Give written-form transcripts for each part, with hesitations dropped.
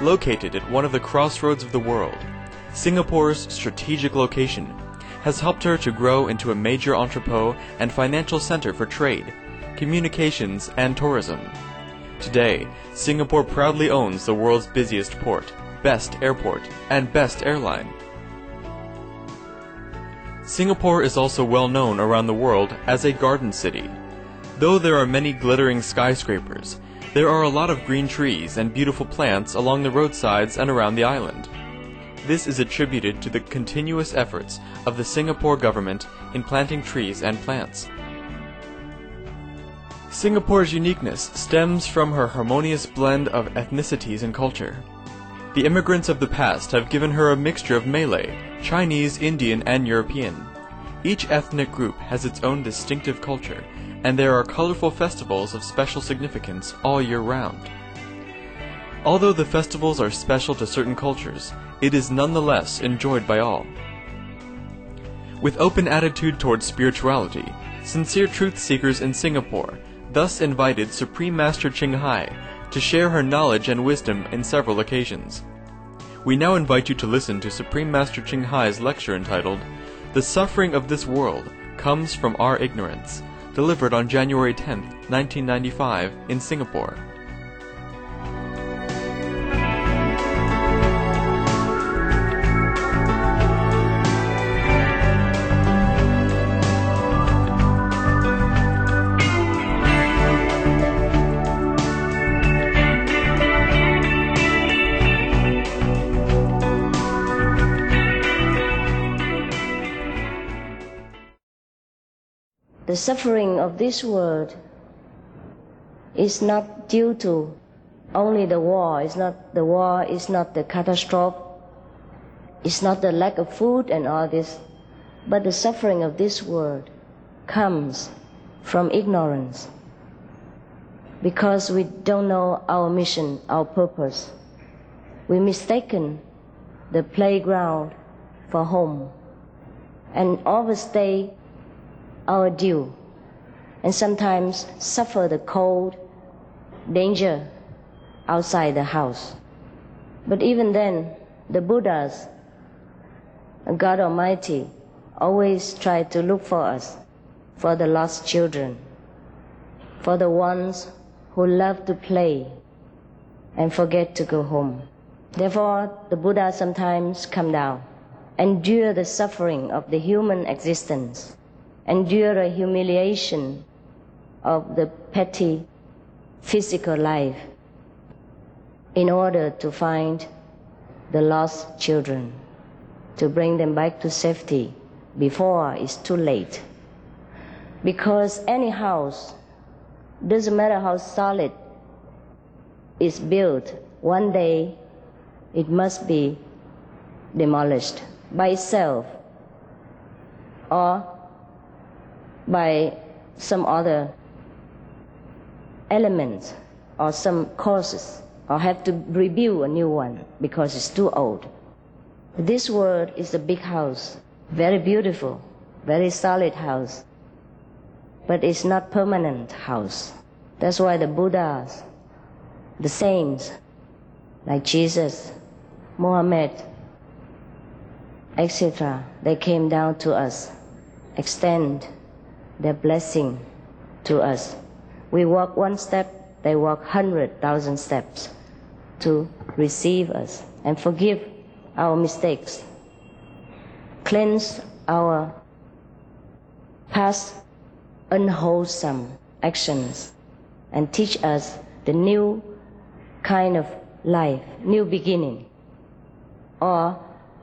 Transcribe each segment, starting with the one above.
Located at one of the crossroads of the world, Singapore's strategic location has helped her to grow into a major entrepot and financial center for trade, communications, and tourism. Today, Singapore proudly owns the world's busiest port, best airport, and best airline. Singapore is also well known around the world as a garden city. Though there are many glittering skyscrapers, there are a lot of green trees and beautiful plants along the roadsides and around the island. This is attributed to the continuous efforts of the Singapore government in planting trees and plants. Singapore's uniqueness stems from her harmonious blend of ethnicities and culture. The immigrants of the past have given her a mixture of Malay, Chinese, Indian, and European. Each ethnic group has its own distinctive culture, and there are colorful festivals of special significance all year round. Although the festivals are special to certain cultures, it is nonetheless enjoyed by all. With open attitude towards spirituality, sincere truth seekers in Singapore thus invited Supreme Master Ching Hai to share her knowledge and wisdom in several occasions. We now invite you to listen to Supreme Master Ching Hai's lecture entitled, "The Suffering of This World Comes from Our Ignorance," delivered on January 10, 1995 in Singapore. The suffering of this world is not due to only the war. The war is not the catastrophe. It's not the lack of food and all this. But the suffering of this world comes from ignorance. Because we don't know our mission, our purpose. We mistaken the playground for home and overstay our due, and sometimes suffer the cold, danger outside the house. But even then, the Buddhas, God Almighty, always try to look for us, for the lost children, for the ones who love to play and forget to go home. Therefore, the Buddha sometimes come down, endure the suffering of the human existence, endure the humiliation of the petty physical life in order to find the lost children, to bring them back to safety before it's too late. Because any house, doesn't matter how solid it's built, one day it must be demolished by itself or by some other elements or some causes, or have to rebuild a new one because it's too old. This world is a big house, very beautiful, very solid house, but it's not permanent house. That's why the Buddhas, the saints, like Jesus, Muhammad, etc., they came down to us, extend their blessing to us. We walk one step, they walk 100,000 steps to receive us and forgive our mistakes, cleanse our past unwholesome actions, and teach us the new kind of life, new beginning. Or,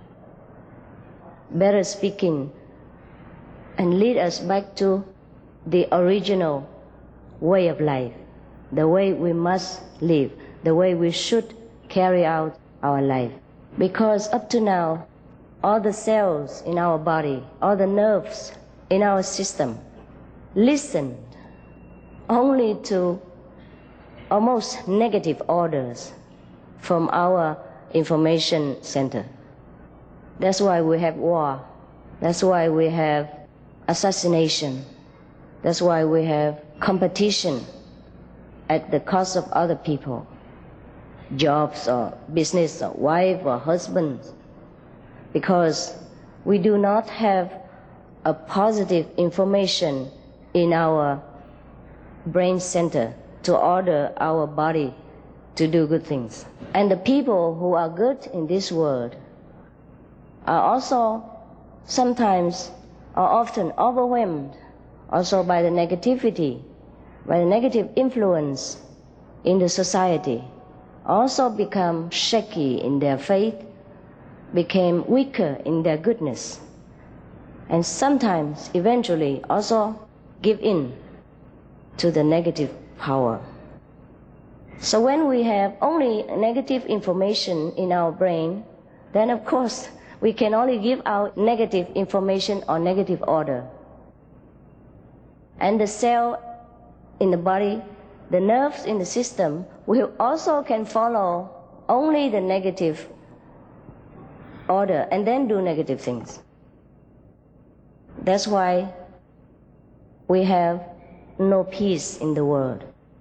better speaking, and lead us back to the original way of life, the way we must live, the way we should carry out our life. Because up to now, all the cells in our body, all the nerves in our system listened only to almost negative orders from our information center. That's why we have war. That's why we have assassination. That's why we have competition at the cost of other people. jobs or business or wife or husband, because we do not have a positive information in our brain center to order our body to do good things. And the people who are good in this world are also sometimes or often overwhelmed also by the negativity, by the negative influence in the society, also become shaky in their faith, became weaker in their goodness, and sometimes eventually also give in to the negative power. So when we have only negative information in our brain, then of course we can only give out negative information or negative order. And the cell in the body, the nerves in the system will also can follow only the negative order and then do negative things. That's why we have no peace in the world.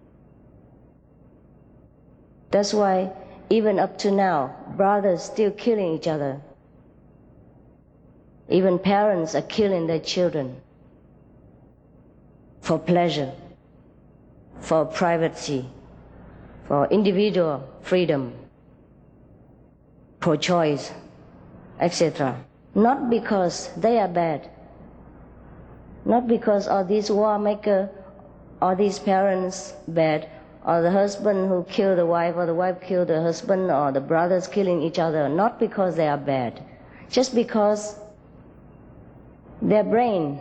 That's why even up to now, brothers still killing each other. Even parents are killing their children for pleasure, for privacy, for individual freedom, pro-choice, etc. Not because they are bad, not because all these war makers or these parents bad, or the husband who killed the wife, or the wife killed the husband, or the brothers killing each other, not because they are bad, just because their brain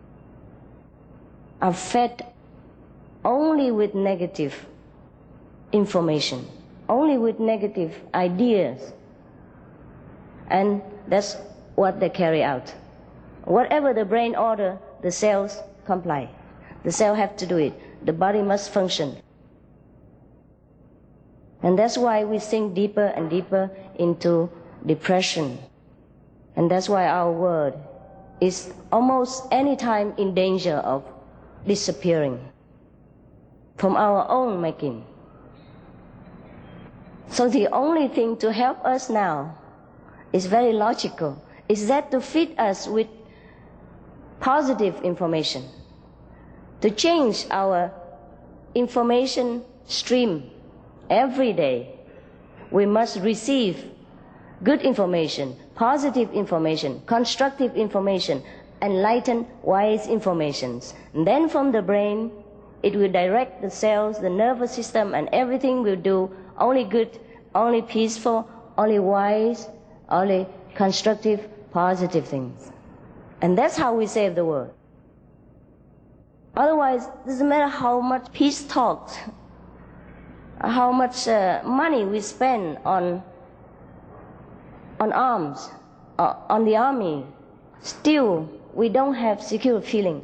are fed only with negative information, only with negative ideas, and that's what they carry out. Whatever the brain order, the cells comply. The cell have to do it. The body must function. And that's why we sink deeper and deeper into depression. And that's why our world is almost any time in danger of disappearing from our own making. So the only thing to help us now is very logical, is that to feed us with positive information, to change our information stream every day. We must receive good information, positive information, constructive information, enlightened, wise informations. And then from the brain, it will direct the cells, the nervous system, and everything will do only good, only peaceful, only wise, only constructive, positive things. And that's how we save the world. Otherwise, it doesn't matter how much peace talks, how much money we spend on arms, on the army, still we don't have secure feeling.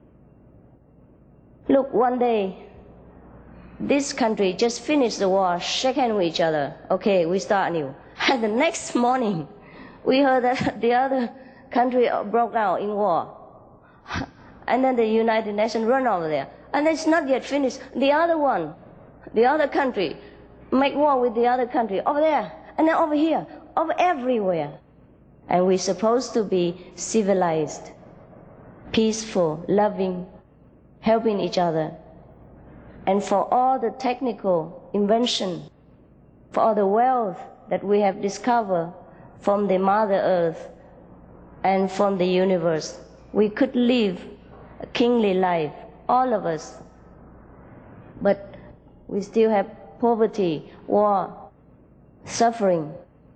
Look, one day, this country just finished the war, shake hands with each other, okay, we start anew. And the next morning, we heard that the other country broke out in war. And then the United Nations run over there. And it's not yet finished. The other one, the other country, make war with the other country over there, and then over here, over everywhere. And we're supposed to be civilized, peaceful, loving, helping each other. And for all the technical invention, for all the wealth that we have discovered from the Mother Earth and from the universe, we could live a kingly life, all of us. But we still have poverty, war, suffering,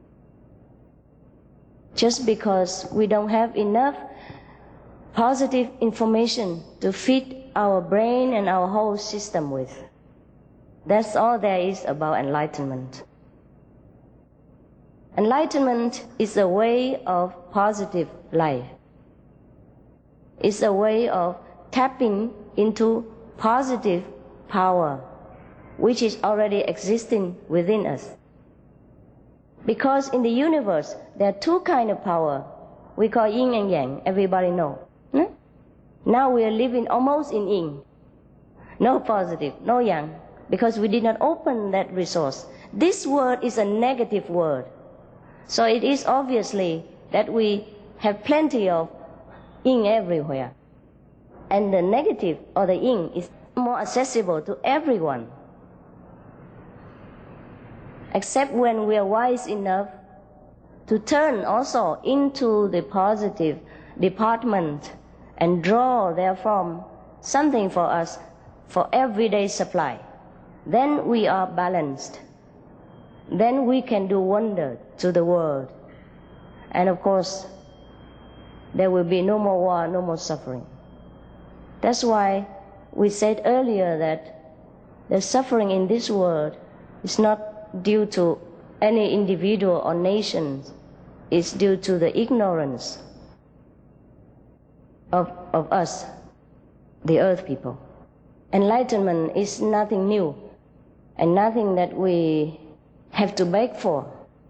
just because we don't have enough positive information to feed our brain and our whole system with. That's all there is about enlightenment. Enlightenment is a way of positive life. It's a way of tapping into positive power, which is already existing within us. Because in the universe, there are two kinds of power. We call yin and yang, everybody knows. Now we are living almost in yin. No positive, no yang, because we did not open that resource. This word is a negative word. So it is obviously that we have plenty of yin everywhere. And the negative or the yin is more accessible to everyone. Except when we are wise enough to turn also into the positive department and draw therefrom something for us for everyday supply. Then we are balanced. Then we can do wonder to the world. And of course, there will be no more war, no more suffering. That's why we said earlier that the suffering in this world is not due to any individual or nation. It's due to the ignorance of us, the earth people. Enlightenment is nothing new and nothing that we have to beg for.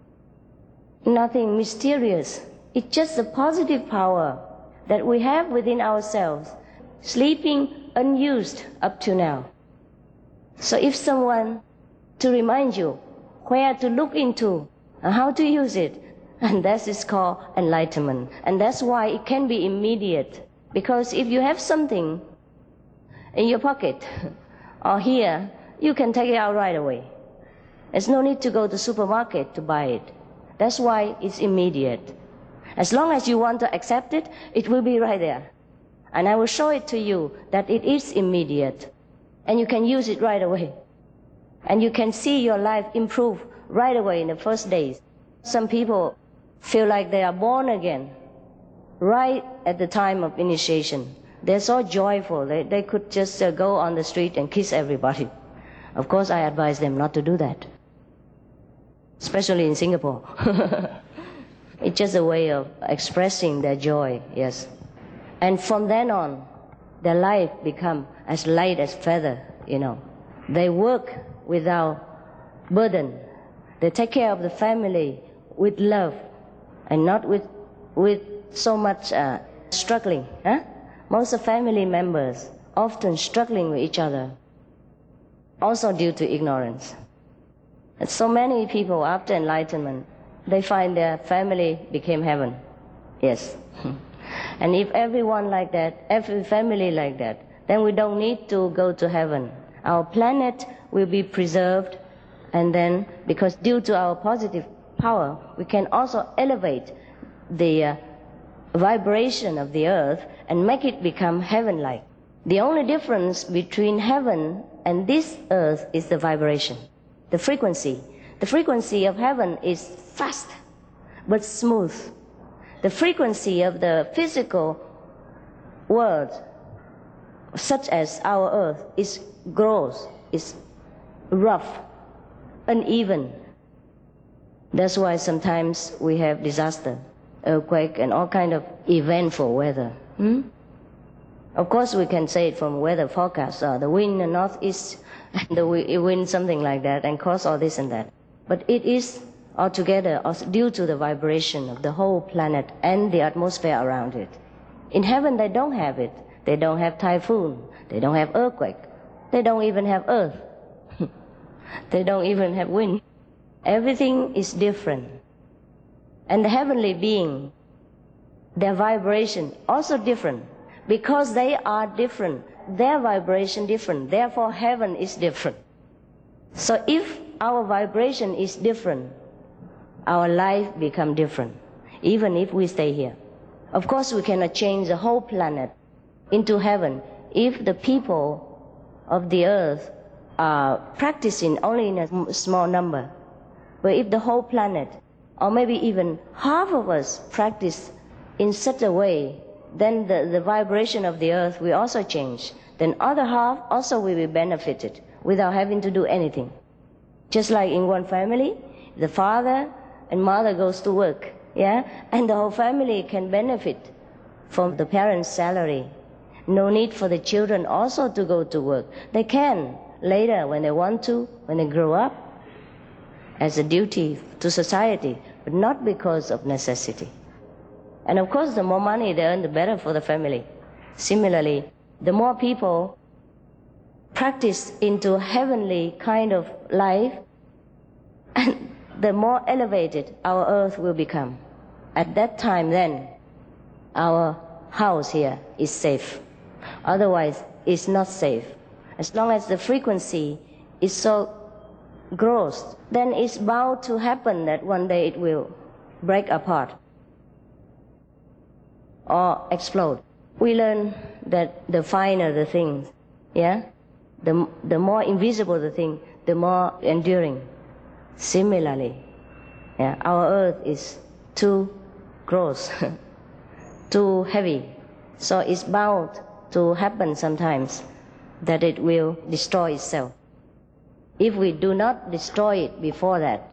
Nothing mysterious. It's just the positive power that we have within ourselves, sleeping unused up to now. So if someone to remind you where to look into and how to use it, and that is called enlightenment. And that's why it can be immediate. Because if you have something in your pocket or here, you can take it out right away. There's no need to go to the supermarket to buy it. That's why it's immediate. As long as you want to accept it, it will be right there. And I will show it to you that it is immediate. And you can use it right away. And you can see your life improve right away in the first days. Some people feel like they are born again right at the time of initiation. They're so joyful. They could just go on the street and kiss everybody. Of course, I advise them not to do that, especially in Singapore. It's just a way of expressing their joy, yes. And from then on, their life become as light as feather, you know. They work without burden. They take care of the family with love and not with so much struggling. Most of family members often struggling with each other, also due to ignorance. And so many people after enlightenment, they find their family became heaven. Yes. And if everyone like that, every family like that, then we don't need to go to heaven. Our planet will be preserved, and then, because due to our positive power, we can also elevate the vibration of the earth and make it become heaven-like. The only difference between heaven and this earth is the vibration, the frequency. The frequency of heaven is fast but smooth. The frequency of the physical world, such as our earth, is gross, is rough, uneven. That's why sometimes we have disaster, earthquake, and all kind of eventful weather. Of course, we can say it from weather forecast, the wind in the northeast, and the wind something like that, and cause all this and that. But it is altogether due to the vibration of the whole planet and the atmosphere around it. In heaven, they don't have it. They don't have typhoon. They don't have earthquake. They don't even have earth. They don't even have wind. Everything is different. And the heavenly being, their vibration also different. Because they are different, their vibration different. Therefore, heaven is different. So if our vibration is different, our life become different, even if we stay here. Of course, we cannot change the whole planet into heaven if the people of the earth are practicing only in a small number. But if the whole planet, or maybe even half of us, practice in such a way, then the vibration of the earth will also change. Then other half also will be benefited without having to do anything. Just like in one family, the father and mother goes to work, and the whole family can benefit from the parents' salary. No need for the children also to go to work. They can later when they want to, when they grow up, as a duty to society, but not because of necessity. And of course, the more money they earn, the better for the family. Similarly, the more people practice into heavenly kind of life, And the more elevated our earth will become, at that time then, our house here is safe. Otherwise, it's not safe. As long as the frequency is so gross, then it's bound to happen that one day it will break apart or explode. We learn that the finer the thing, the more invisible the thing, the more enduring. Similarly, our earth is too gross, too heavy, so it's bound to happen sometimes that it will destroy itself. If we do not destroy it before that,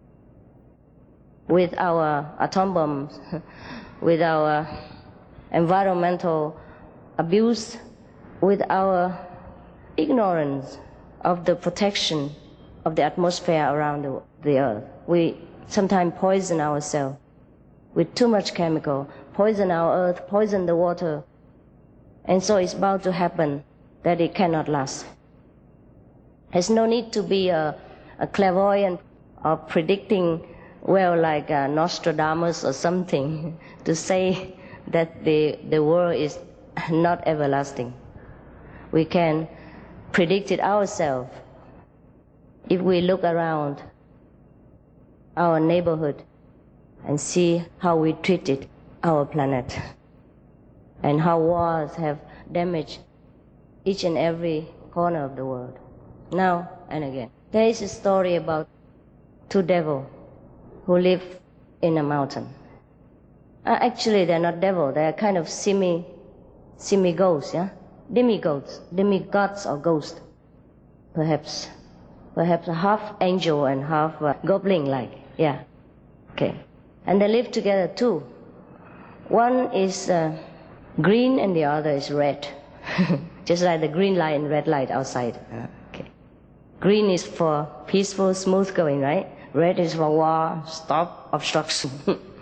with our atom bombs, with our environmental abuse, with our ignorance of the protection of the atmosphere around the earth, we sometimes poison ourselves with too much chemical, poison our earth, poison the water, and so it's bound to happen that it cannot last. There's no need to be a clairvoyant or predicting, like Nostradamus or something, to say that the world is not everlasting. We can predict it ourselves if we look around our neighborhood and see how we treated our planet and how wars have damaged each and every corner of the world, now and again. There is a story about two devils who live in a mountain. Actually, they're not devils. They're kind of semi-ghosts, demigods or ghosts, perhaps half angel and half goblin-like, okay. And they live together too. One is green and the other is red, just like the green light and red light outside. Okay. Green is for peaceful, smooth going, right? Red is for war, stop, obstruction.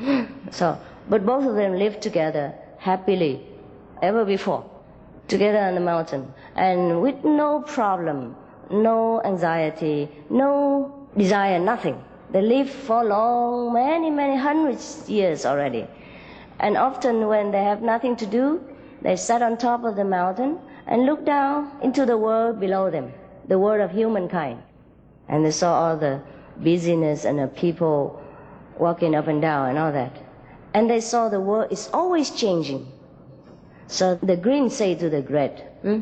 But both of them live together happily, ever before, together on the mountain, and with no problem, no anxiety, no desire, nothing. They live for long, many hundreds years already. And often when they have nothing to do, they sat on top of the mountain and look down into the world below them, the world of humankind. And they saw all the busyness and the people walking up and down and all that. And they saw the world is always changing. So the green say to the red,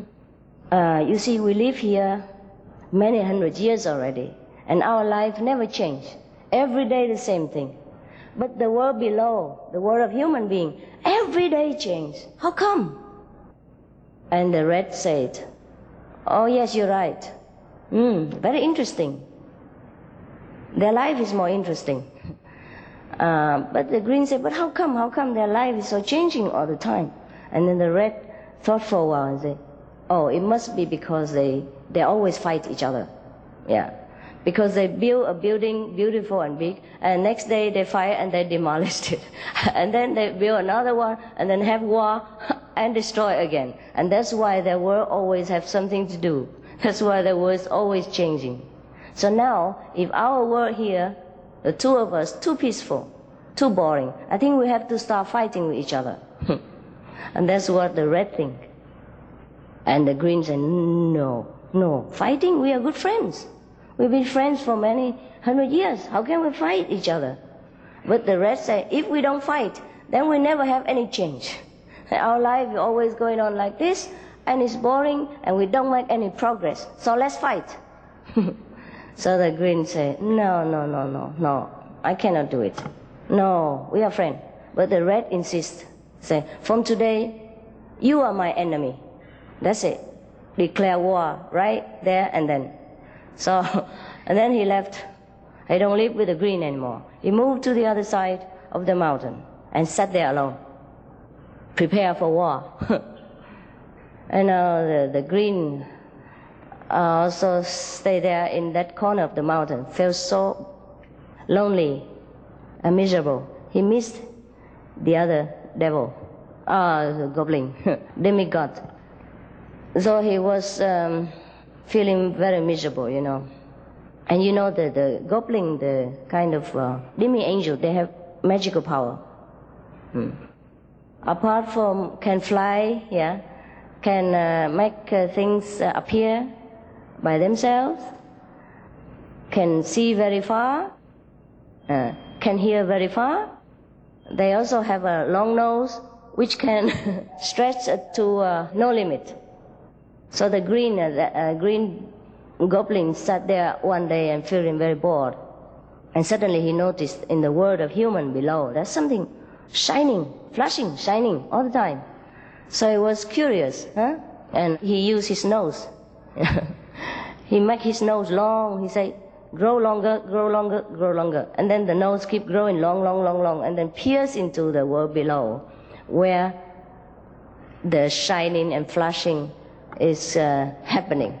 you see, we live here many hundred years already, and our life never changed. Every day the same thing. But the world below, the world of human being, every day change. How come? And the red said, oh yes, you're right. Very interesting. Their life is more interesting. But the green said, but how come? How come their life is so changing all the time? And then the red thought for a while and said, oh, it must be because they always fight each other. Because they build a building beautiful and big, and next day they fight and they demolished it. And then they build another one and then have war and destroy again. And that's why their world always have something to do. That's why the world is always changing. So now, if our world here, the two of us, too peaceful, too boring, I think we have to start fighting with each other. And that's what the red think. And the green say, no, fighting, we are good friends. We've been friends for many hundred years. How can we fight each other? But the red say, if we don't fight, then we never have any change. Our life is always going on like this, and it's boring, and we don't make any progress. So let's fight. So the green say, no, I cannot do it. No, we are friends. But the red insists, say, from today, you are my enemy. That's it. Declare war right there and then. So, and then he left. He don't live with the green anymore. He moved to the other side of the mountain and sat there alone. Prepare for war. And the green also stayed there in that corner of the mountain, felt so lonely and miserable. He missed the other devil, the goblin, demigod. So he was feeling very miserable, And you know the goblin, the kind of demi-angel, they have magical power. Apart from can fly, can make things appear by themselves, can see very far, can hear very far. They also have a long nose which can stretch to no limit. So the green goblin sat there one day and feeling very bored. And suddenly he noticed in the world of human below, there's something shining, flashing, shining all the time. So he was curious, and he used his nose. He make his nose long. He said, grow longer, grow longer, grow longer. And then the nose keep growing long, and then pierce into the world below, where the shining and flashing is happening.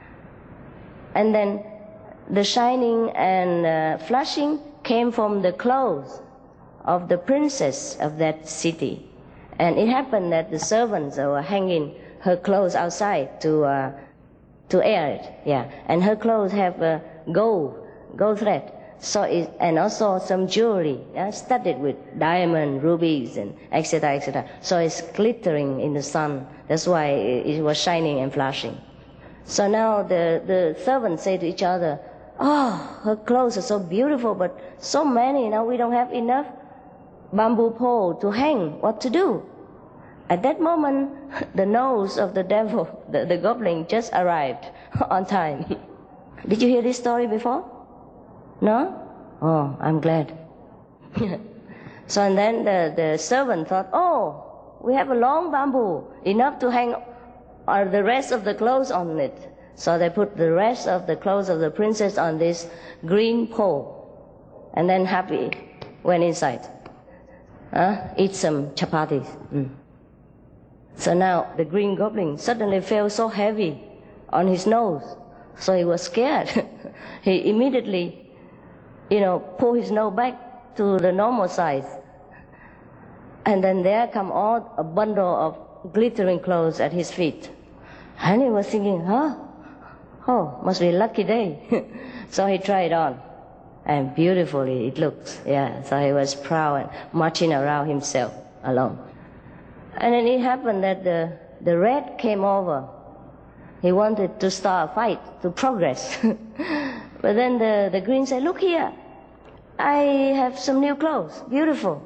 And then the shining and flashing came from the clothes of the princess of that city. And it happened that the servants were hanging her clothes outside to air it. And her clothes have gold thread. So and also some jewelry, studded with diamond, rubies, and etc., etc. So it's glittering in the sun. That's why it was shining and flashing. So now the servants say to each other, oh, her clothes are so beautiful, but so many, now we don't have enough bamboo pole to hang. What to do? At that moment, the nose of the devil, the goblin, just arrived on time. Did you hear this story before? No? Oh, I'm glad. So and then the servant thought, oh, we have a long bamboo, enough to hang the rest of the clothes on it. So they put the rest of the clothes of the princess on this green pole, and then happy went inside. Eat some chapatis. So now the green goblin suddenly felt so heavy on his nose, so he was scared. He immediately, pulled his nose back to the normal size. And then there come all a bundle of glittering clothes at his feet. And he was thinking, oh, must be a lucky day. So he tried on. And beautifully it looks, So he was proud and marching around himself alone. And then it happened that the red came over. He wanted to start a fight, to progress. But then the green said, look here, I have some new clothes, beautiful.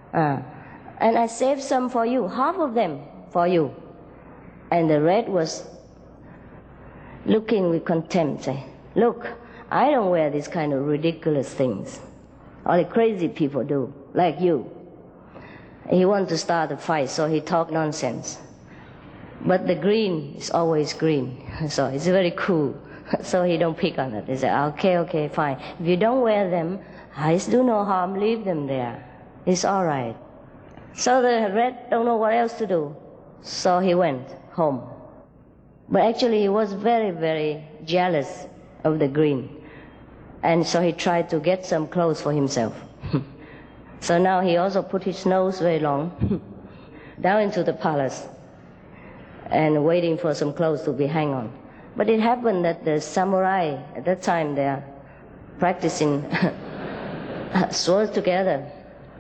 And I saved some for you, half of them for you. And the red was looking with contempt, say, look, I don't wear these kind of ridiculous things. Only crazy people do, like you. He wanted to start a fight, so he talked nonsense. But the green is always green, so it's very cool. So he don't pick on it. He said, okay, fine. If you don't wear them, I do no harm, leave them there. It's all right. So the red don't know what else to do. So he went home. But actually he was very, very jealous of the green. And so he tried to get some clothes for himself. So now he also put his nose very long down into the palace and waiting for some clothes to be hung on. But it happened that the samurai, at that time they are practicing swords together.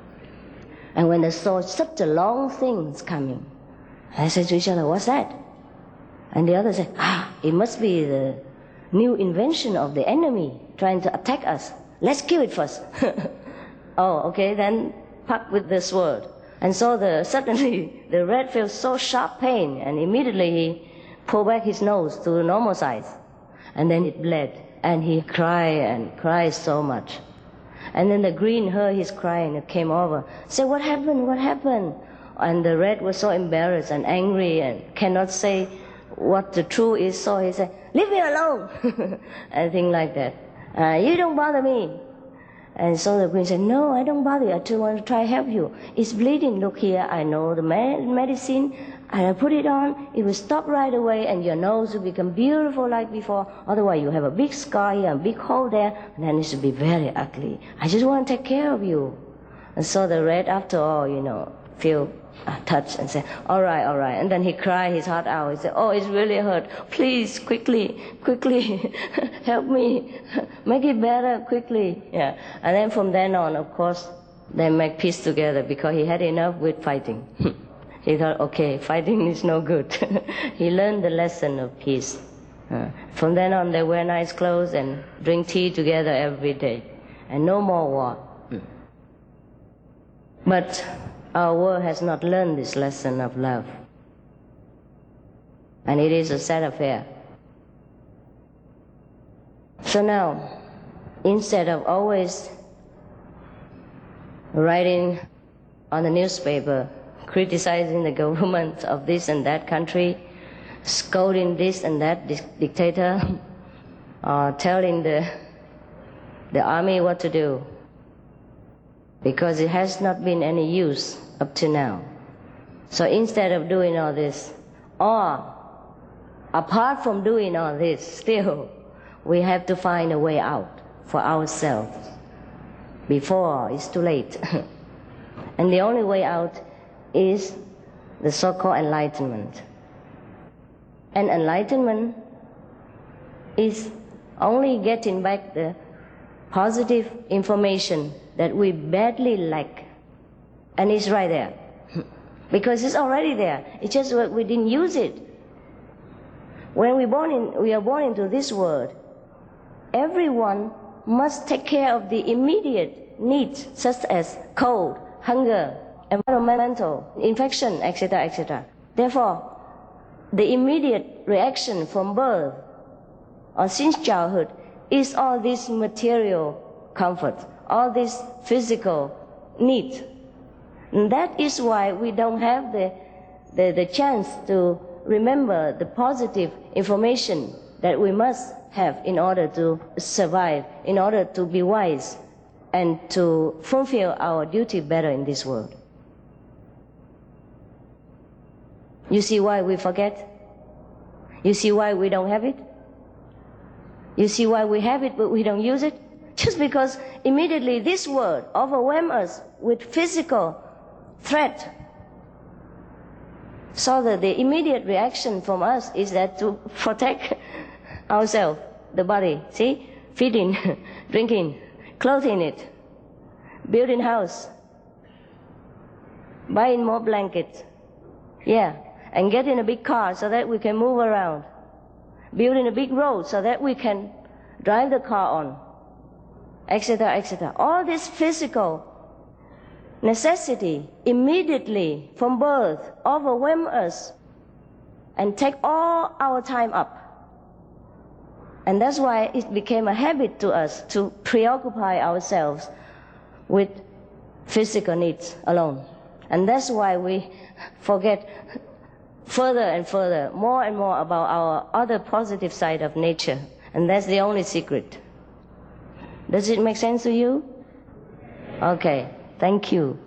And when they saw such a long things coming, they said to each other, what's that? And the other said, it must be the new invention of the enemy trying to attack us. Let's kill it first. Oh, okay, then pack with the sword. And so suddenly the red felt so sharp pain, and immediately he pulled back his nose to the normal size. And then it bled, and he cried so much. And then the green heard his crying and came over, said, what happened? And the red was so embarrassed and angry and cannot say what the truth is, so he said, leave me alone, and things like that. You don't bother me. And so the green said, no, I don't bother you. I just want to try to help you. It's bleeding. Look here, I know the medicine. And I put it on. It will stop right away, and your nose will become beautiful like before. Otherwise, you have a big scar here, a big hole there, and then it will be very ugly. I just want to take care of you. And so the red, after all, feel touched and say, all right. And then he cried his heart out. He said, oh, it's really hurt. Please, quickly, help me. Make it better, quickly. Yeah. And then from then on, of course, they make peace together because he had enough with fighting. He thought, okay, fighting is no good. He learned the lesson of peace. From then on, they wear nice clothes and drink tea together every day. And no more war. But our world has not learned this lesson of love. And it is a sad affair. So now, instead of always writing on the newspaper, criticizing the government of this and that country, scolding this and that dictator, or telling the army what to do, because it has not been any use up to now. So instead of doing all this, or apart from doing all this, still we have to find a way out for ourselves before it's too late. And the only way out is the so-called enlightenment. And enlightenment is only getting back the positive information that we badly lack. And it's right there. Because it's already there. It's just that we didn't use it. When we are born into this world, everyone must take care of the immediate needs, such as cold, hunger, environmental, infection, etc., etc. Therefore, the immediate reaction from birth or since childhood is all this material comfort, all this physical need. And that is why we don't have the chance to remember the positive information that we must have in order to survive, in order to be wise, and to fulfill our duty better in this world. You see why we forget? You see why we don't have it? You see why we have it but we don't use it? Just because immediately this world overwhelms us with physical threat. So that the immediate reaction from us is that to protect ourselves, the body. See? Feeding, drinking, clothing it, building house, buying more blankets. Yeah. And getting a big car so that we can move around. Building a big road so that we can drive the car on, etc., etc. All this physical necessity immediately from birth overwhelm us and take all our time up. And that's why it became a habit to us to preoccupy ourselves with physical needs alone. And that's why we forget further and further, more and more about our other positive side of nature. And that's the only secret. Does it make sense to you? Okay, thank you.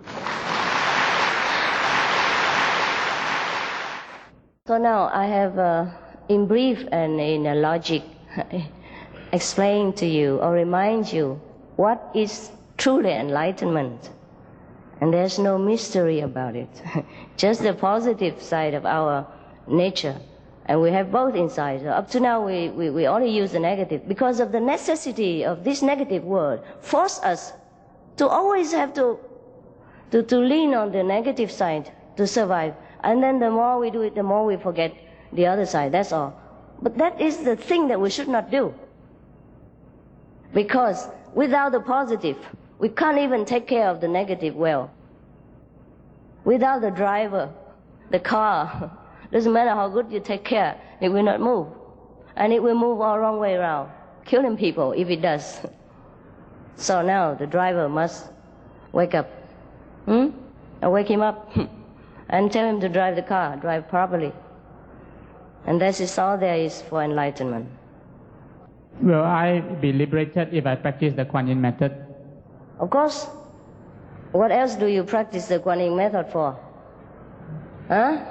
So now I have, in brief and in a logic, explain to you or remind you what is truly enlightenment. And there's no mystery about it. Just the positive side of our nature. And we have both inside. So up to now we only use the negative because of the necessity of this negative world force us to always have to lean on the negative side to survive. And then the more we do it, the more we forget the other side. That's all. But that is the thing that we should not do. Because without the positive, we can't even take care of the negative well. Without the driver, the car, doesn't matter how good you take care, it will not move. And it will move all wrong way around, killing people if it does. So now the driver must wake up. And wake him up and tell him to drive the car, drive properly. And that is all there is for enlightenment. Will I be liberated if I practice the Kuan Yin method? Of course. What else do you practice the Kuan Yin method for? Huh?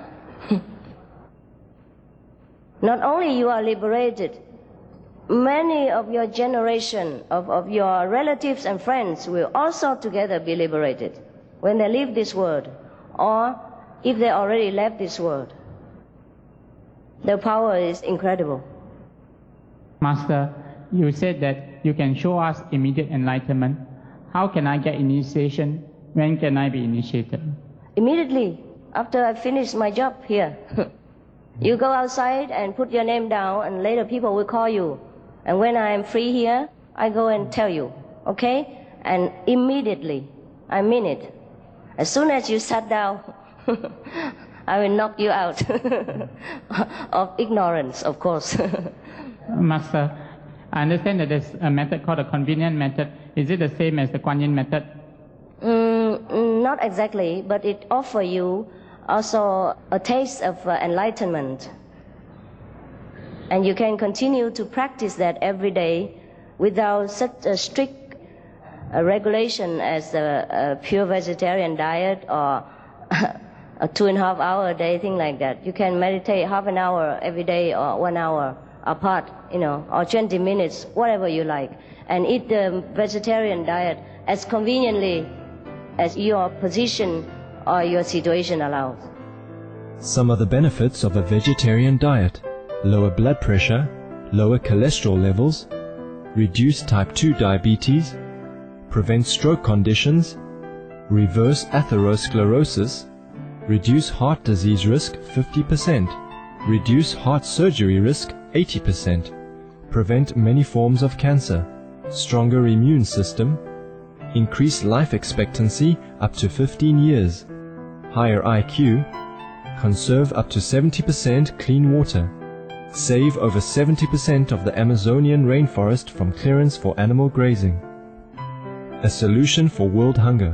Not only you are liberated, many of your generation, of your relatives and friends will also together be liberated when they leave this world. or if they already left this world. The power is incredible. Master, you said that you can show us immediate enlightenment. How can I get initiation? When can I be initiated? Immediately after I finish my job here. You go outside and put your name down, and later people will call you. And when I am free here, I go and tell you, okay? And immediately, I mean it. As soon as you sat down, I will knock you out of ignorance, of course. Master, I understand that there's a method called a convenient method. Is it the same as the Kuan Yin method? Not exactly, but it offers you also a taste of enlightenment. And you can continue to practice that every day without such a strict regulation as a pure vegetarian diet or a 2.5 hour a day, thing like that. You can meditate half an hour every day or 1 hour apart, or 20 minutes, whatever you like, and eat the vegetarian diet as conveniently as your position or your situation allows. Some of the benefits of a vegetarian diet: lower blood pressure, lower cholesterol levels, reduce type 2 diabetes, prevent stroke conditions, reverse atherosclerosis, reduce heart disease risk 50%, reduce heart surgery risk 80%, prevent many forms of cancer, stronger immune system, increase life expectancy up to 15 years, higher IQ, conserve up to 70% clean water, save over 70% of the Amazonian rainforest from clearance for animal grazing. A solution for world hunger.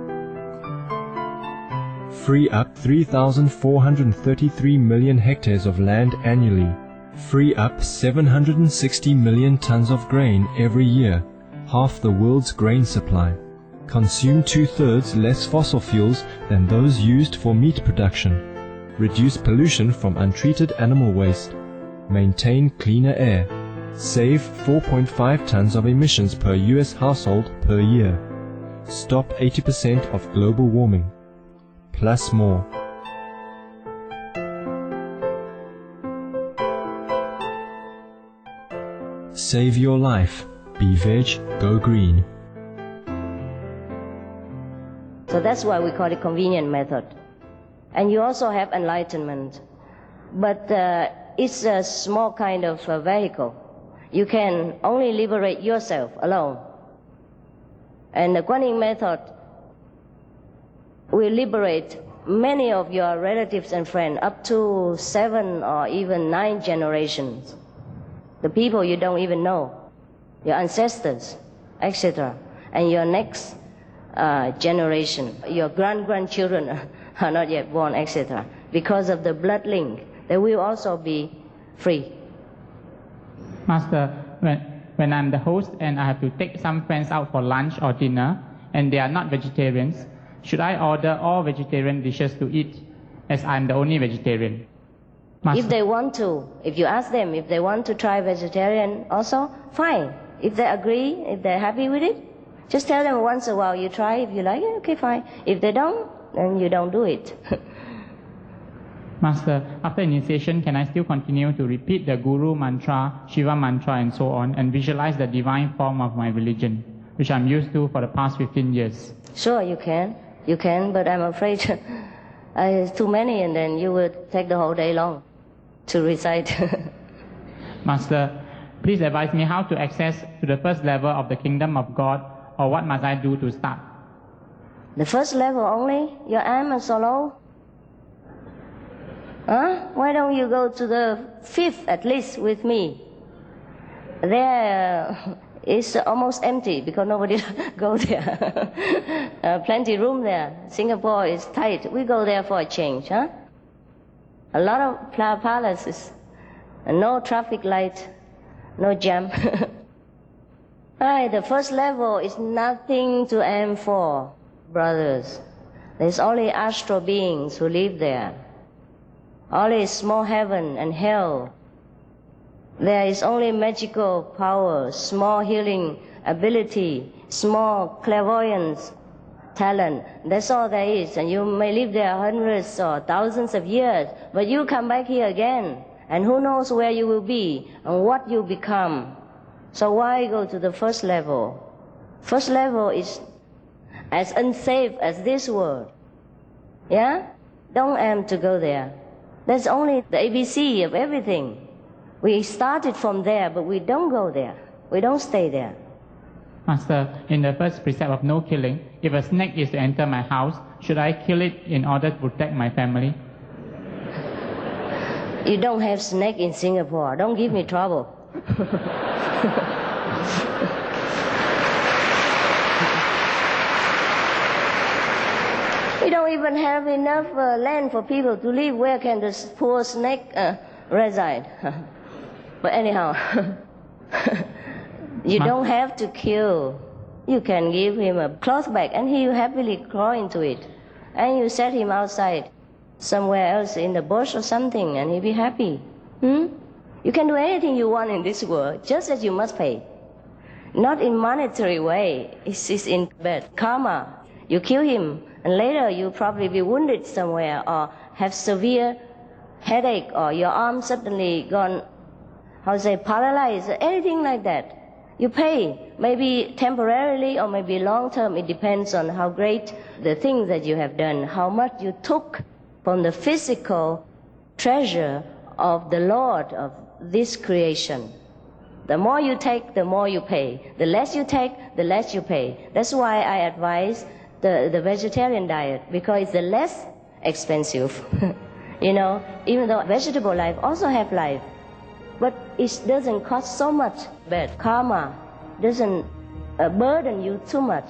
Free up 3,433 million hectares of land annually. Free up 760 million tons of grain every year, half the world's grain supply. Consume 2/3 less fossil fuels than those used for meat production. Reduce pollution from untreated animal waste. Maintain cleaner air. Save 4.5 tons of emissions per US household per year. Stop 80% of global warming. Plus more. Save your life. Be veg, go green. So that's why we call it convenient method. And you also have enlightenment. But it's a small kind of vehicle. You can only liberate yourself alone. And the Kuan Yin method will liberate many of your relatives and friends, up to 7 or even 9 generations. The people you don't even know, your ancestors, etc. And your next generation, your grandchildren are not yet born, etc. Because of the blood link, they will also be free. Master, when I'm the host and I have to take some friends out for lunch or dinner and they are not vegetarians, should I order all vegetarian dishes to eat as I'm the only vegetarian? Master. If they want to, if you ask them if they want to try vegetarian also, fine. If they agree, if they're happy with it, just tell them once in a while you try. If you like it, okay, fine. If they don't, then you don't do it. Master, after initiation, can I still continue to repeat the Guru mantra, Shiva mantra, and so on, and visualize the divine form of my religion, which I'm used to for the past 15 years? Sure, you can. You can, but I'm afraid it's too many, and then you will take the whole day long to recite. Master, please advise me how to access to the first level of the kingdom of God, or what must I do to start? The first level only? Your arm is so low? Huh? Why don't you go to the 5th at least with me? There is almost empty because nobody go there. Plenty room there. Singapore is tight. We go there for a change, huh? A lot of palaces, no traffic light, no jam. Right, the first level is nothing to aim for, brothers. There's only astral beings who live there. Only small heaven and hell. There is only magical power, small healing ability, small clairvoyance, talent. That's all there is. And you may live there hundreds or thousands of years, but you come back here again, and who knows where you will be and what you become. So why go to the first level? First level is as unsafe as this world. Yeah? Don't aim to go there. That's only the ABC of everything. We started from there, but we don't go there. We don't stay there. Master, in the first precept of no killing, if a snake is to enter my house, should I kill it in order to protect my family? You don't have snake in Singapore. Don't give me trouble. We don't even have enough land for people to live. Where can the poor snake reside? But anyhow, you don't have to kill. You can give him a cloth bag and he will happily crawl into it. And you set him outside somewhere else in the bush or something and he'll be happy. You can do anything you want in this world, just as you must pay. Not in monetary way, it's in bad karma. You kill him, and later you'll probably be wounded somewhere or have severe headache or your arm suddenly gone, paralyzed, anything like that. You pay, maybe temporarily or maybe long term. It depends on how great the things that you have done, how much you took from the physical treasure of the Lord of this creation. The more you take, the more you pay. The less you take, the less you pay. That's why I advise the vegetarian diet, because it's the less expensive. Even though vegetable life also have life, but it doesn't cost so much. Bad karma doesn't burden you too much.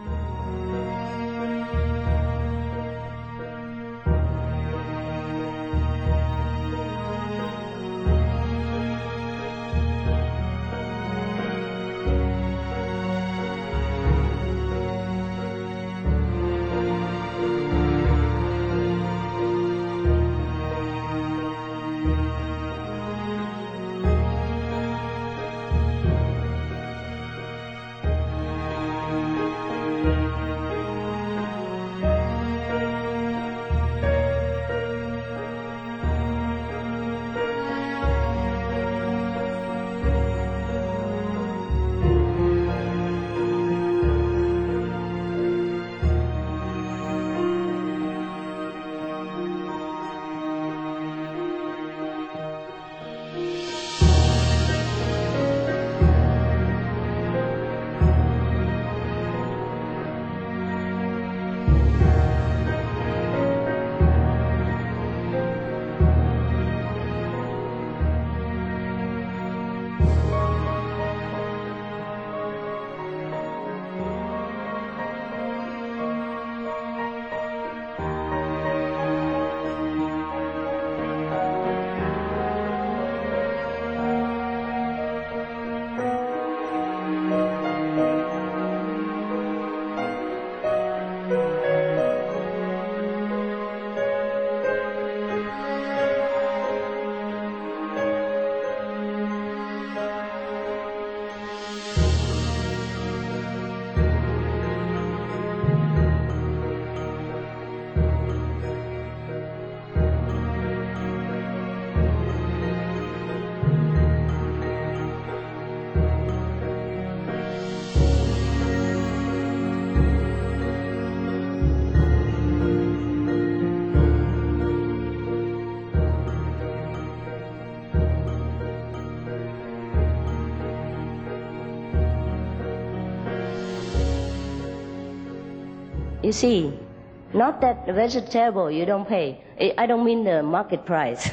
You see, not that vegetable you don't pay. I don't mean the market price.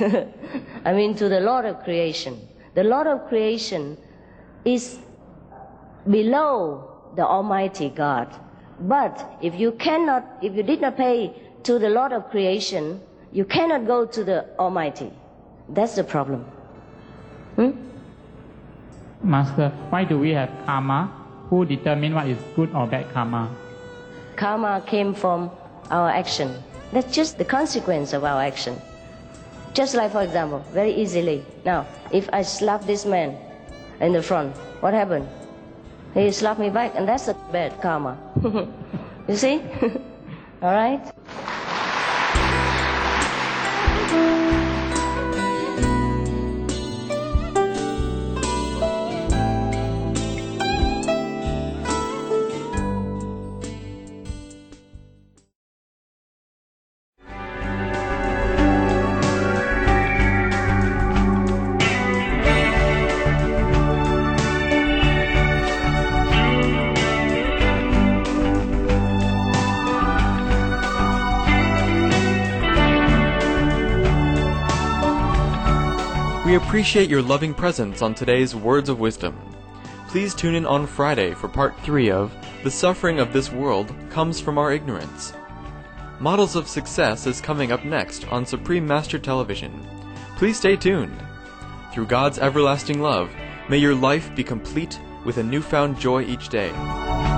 I mean to the Lord of creation. The Lord of creation is below the Almighty God. But if you did not pay to the Lord of creation, you cannot go to the Almighty. That's the problem. Master, why do we have karma? Who determine what is good or bad karma? Karma came from our action. That's just the consequence of our action. Just like, for example, very easily. Now, if I slap this man in the front, what happened? He slapped me back, and that's a bad karma. You see? All right? We appreciate your loving presence on today's Words of Wisdom. Please tune in on Friday for Part 3 of The Suffering of This World Comes From Our Ignorance. Models of Success is coming up next on Supreme Master Television. Please stay tuned. Through God's everlasting love, may your life be complete with a newfound joy each day.